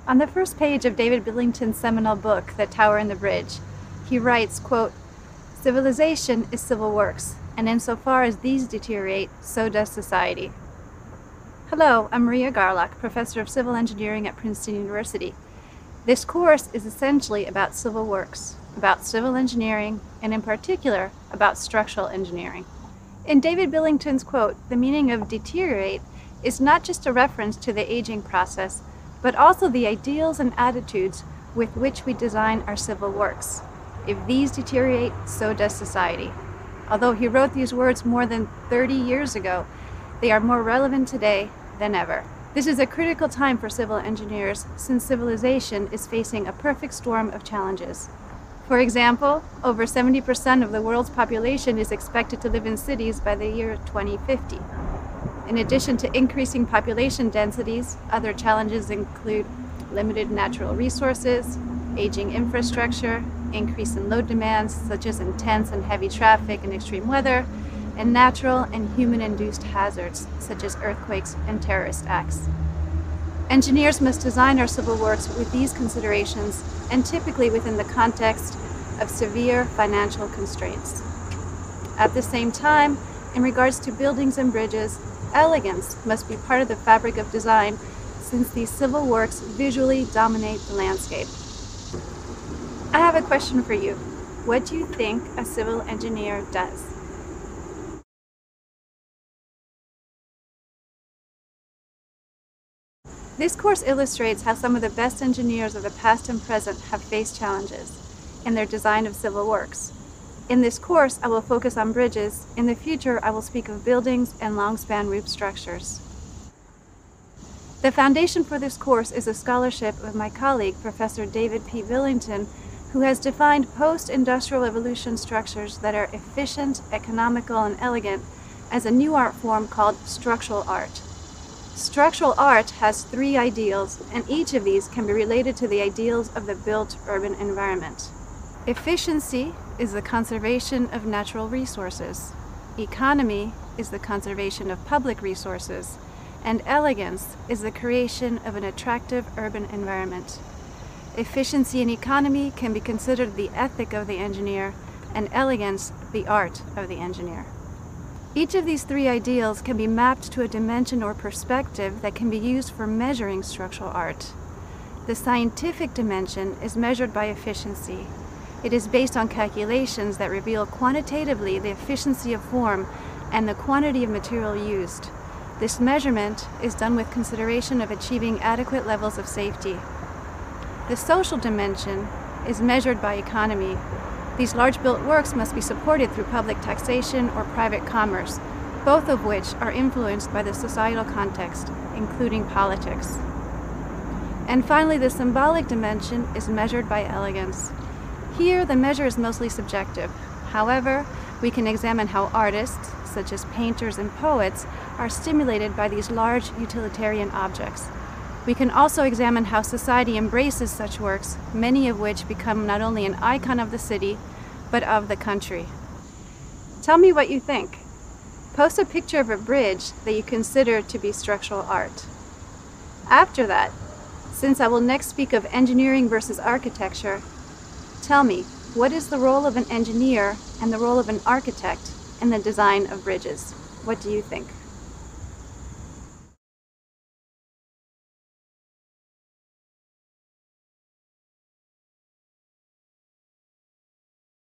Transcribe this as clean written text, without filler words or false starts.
On the first page of David Billington's seminal book, The Tower and the Bridge, he writes, quote, "Civilization is civil works, and insofar as these deteriorate, so does society." Hello, I'm Maria Garlock, Professor of Civil Engineering at Princeton University. This course is essentially about civil works, about civil engineering, and in particular, about structural engineering. In David Billington's quote, the meaning of deteriorate is not just a reference to the aging process, but also the ideals and attitudes with which we design our civil works. If these deteriorate, so does society. Although he wrote these words more than 30 years ago, they are more relevant today than ever. This is a critical time for civil engineers since civilization is facing a perfect storm of challenges. For example, over 70% of the world's population is expected to live in cities by the year 2050. In addition to increasing population densities, other challenges include limited natural resources, aging infrastructure, increase in load demands such as intense and heavy traffic and extreme weather, and natural and human-induced hazards such as earthquakes and terrorist acts. Engineers must design our civil works with these considerations and typically within the context of severe financial constraints. At the same time, in regards to buildings and bridges, elegance must be part of the fabric of design since these civil works visually dominate the landscape. I have a question for you. What do you think a civil engineer does? This course illustrates how some of the best engineers of the past and present have faced challenges in their design of civil works. In this course, I will focus on bridges. In the future, I will speak of buildings and long-span roof structures. The foundation for this course is a scholarship of my colleague, Professor David P. Billington, who has defined post-industrial revolution structures that are efficient, economical, and elegant as a new art form called structural art. Structural art has three ideals, and each of these can be related to the ideals of the built urban environment. Efficiency is the conservation of natural resources. Economy is the conservation of public resources. And elegance is the creation of an attractive urban environment. Efficiency and economy can be considered the ethic of the engineer, and elegance the art of the engineer. Each of these three ideals can be mapped to a dimension or perspective that can be used for measuring structural art. The scientific dimension is measured by efficiency. It is based on calculations that reveal quantitatively the efficiency of form and the quantity of material used. This measurement is done with consideration of achieving adequate levels of safety. The social dimension is measured by economy. These large built works must be supported through public taxation or private commerce, both of which are influenced by the societal context, including politics. And finally, the symbolic dimension is measured by elegance. Here, the measure is mostly subjective. However, we can examine how artists, such as painters and poets, are stimulated by these large utilitarian objects. We can also examine how society embraces such works, many of which become not only an icon of the city, but of the country. Tell me what you think. Post a picture of a bridge that you consider to be structural art. After that, since I will next speak of engineering versus architecture, tell me, what is the role of an engineer and the role of an architect in the design of bridges? What do you think?